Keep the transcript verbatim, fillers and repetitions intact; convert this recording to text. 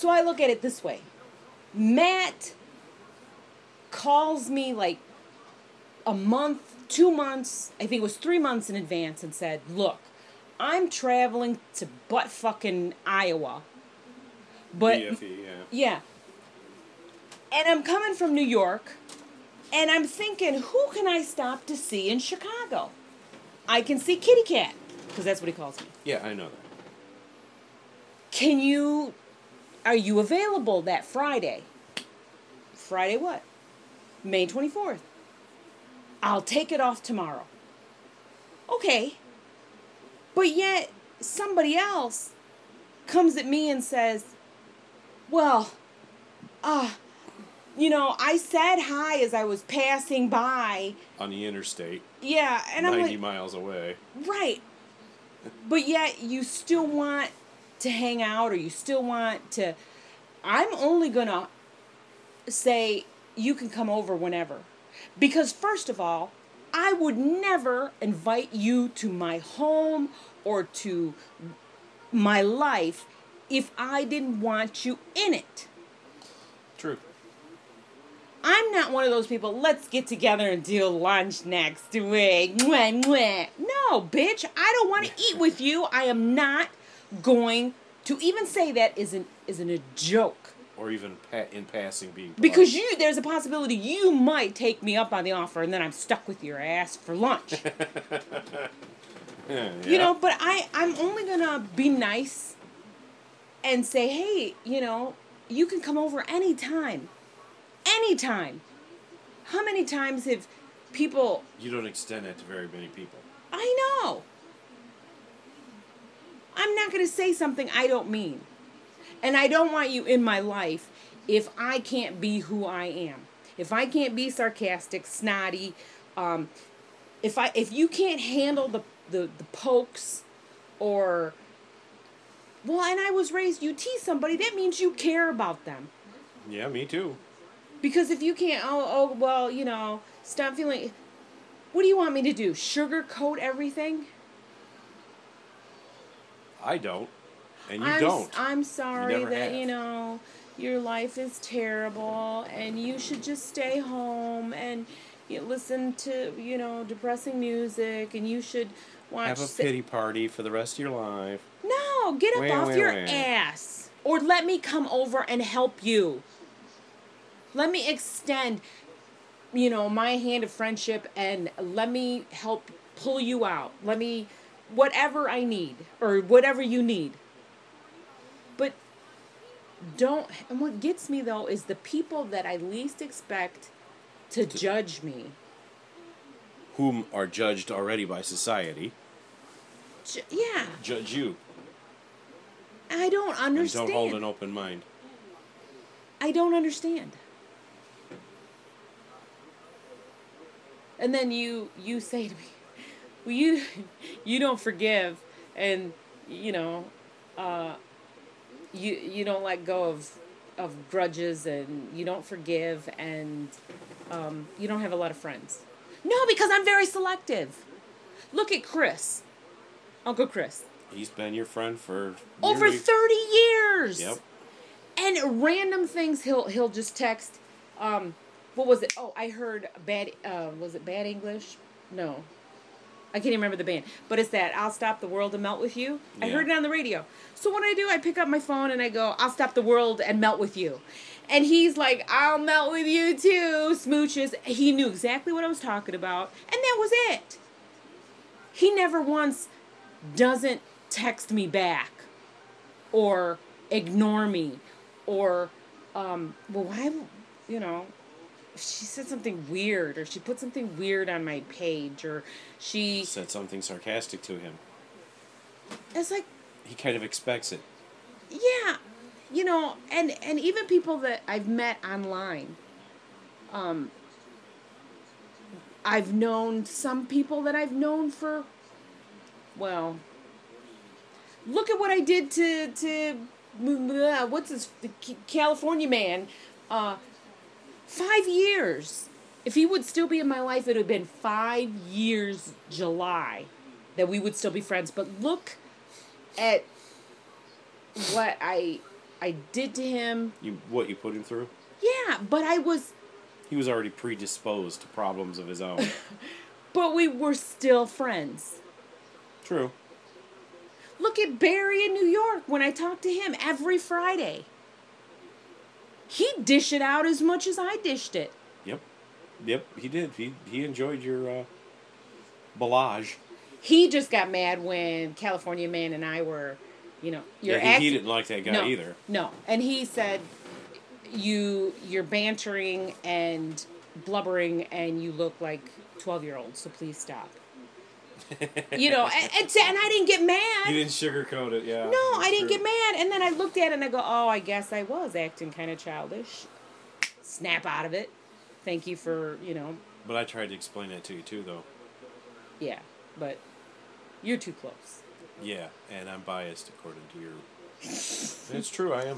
So I look at it this way. Matt calls me like a month, two months, I think it was three months in advance and said, look, I'm traveling to butt fucking Iowa. But, B F E, yeah. Yeah. And I'm coming from New York, and I'm thinking, who can I stop to see in Chicago? I can see Kitty Cat, because that's what he calls me. Yeah, I know that. Can you, are you available that Friday? Friday what? May twenty-fourth. I'll take it off tomorrow. Okay. But yet, somebody else comes at me and says, well, uh, you know, I said hi as I was passing by. On the interstate. Yeah, and I'm like... ninety miles away. Right. But yet, you still want to hang out, or you still want to... I'm only going to say, you can come over whenever. Because, first of all, I would never invite you to my home or to my life if I didn't want you in it. True. I'm not one of those people, let's get together and do lunch next week. Mwah, mwah. No, bitch, I don't want to eat with you. I am not going to even say that isn't, isn't a joke. Or even pa- in passing being polite. Because you, there's a possibility you might take me up on the offer and then I'm stuck with your ass for lunch. yeah. You know, but I, I'm only going to be nice and say, hey, you know, you can come over anytime. Anytime. How many times have people... You don't extend that to very many people. I know. I'm not going to say something I don't mean. And I don't want you in my life if I can't be who I am. If I can't be sarcastic, snotty, um, if I if you can't handle the, the, the pokes or... Well, and I was raised, you tease somebody, that means you care about them. Yeah, me too. Because if you can't, oh, oh, well, you know, stop feeling... What do you want me to do? Sugarcoat everything? I don't. And you I'm, don't. I'm sorry you that, have. you know, your life is terrible and you should just stay home and you listen to, you know, depressing music and you should watch... Have a pity party for the rest of your life. No, get up wait, off wait, your wait. ass. Or let me come over and help you. Let me extend, you know, my hand of friendship and let me help pull you out. Let me, whatever I need or whatever you need. But don't, and what gets me though is the people that I least expect to judge me. Whom are judged already by society. Ju- yeah. Judge you. I don't understand. And don't hold an open mind. I don't understand. And then you you say to me, well, you you don't forgive, and you know, uh, you you don't let go of of grudges, and you don't forgive, and um, you don't have a lot of friends. No, because I'm very selective. Look at Chris, Uncle Chris. He's been your friend for over nearly... thirty years. Yep. And random things he'll he'll just text. Um, what was it? Oh, I heard bad. Uh, was it Bad English? No, I can't even remember the band. But it's that I'll Stop the World and Melt with You. Yeah. I heard it on the radio. So what I do, I pick up my phone and I go, I'll stop the world and melt with you. And he's like, I'll melt with you too, smooches. He knew exactly what I was talking about, and that was it. He never once doesn't text me back or ignore me or um well why you know she said something weird or she put something weird on my page or she said something sarcastic to him. It's like he kind of expects it. Yeah, you know, and and even people that I've met online, um I've known some people that I've known for, well, look at what I did to, to uh, what's this, the California man, uh, five years. If he would still be in my life, it would have been five years July that we would still be friends. But look at what I I did to him. You what you put him through? Yeah, but I was, He was already predisposed to problems of his own. but we were still friends. True. Look at Barry in New York when I talk to him every Friday. He'd dish it out as much as I dished it. Yep. Yep, he did. He he enjoyed your uh, ballage. He just got mad when California Man and I were, you know, you're Yeah, he, he acting- didn't like that guy no, either. No, and he said, "You you're bantering and blubbering, and you look like twelve year olds. So please stop." You know, and, and, and I didn't get mad. He didn't sugarcoat it, yeah. No, I that's didn't true. get mad. And then I looked at it and I go, "Oh, I guess I was acting kind of childish." Snap out of it. Thank you for, you know, But I tried to explain that to you too, though. yeah, but you're too close. Yeah, and I'm biased according to your... It's true, I am.